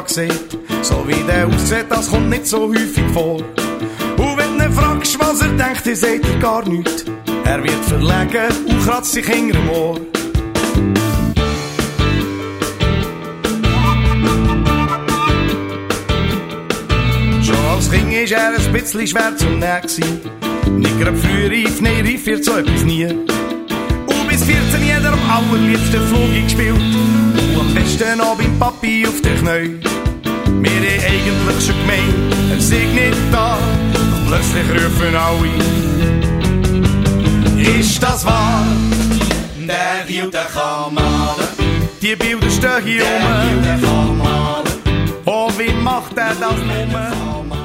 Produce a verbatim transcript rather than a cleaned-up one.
Papa gesagt. So wie der aussieht, das kommt nicht so häufig vor. Und wenn du ihn fragst, was er denkt, dann sagt er gar nichts. Er wird verlegen und kratzt sich hinter dem Ohr. Schon als Kind war er ein bisschen schwer zum Nähen. Nicht grad früh reif, nein, reif wird so etwas nie. Und bis vierzehn jeder am allerliebsten Flug gespielt. Und am besten noch beim Papi auf den Knien. Wir haben eigentlich schon gemeint, er sei nicht da. Doch plötzlich rufen alle: Ist das wahr? Der Gil, der kann malen. Die Bilder stehen hier rum. Der Gil, der kann malen. Oh, wie macht er das nur?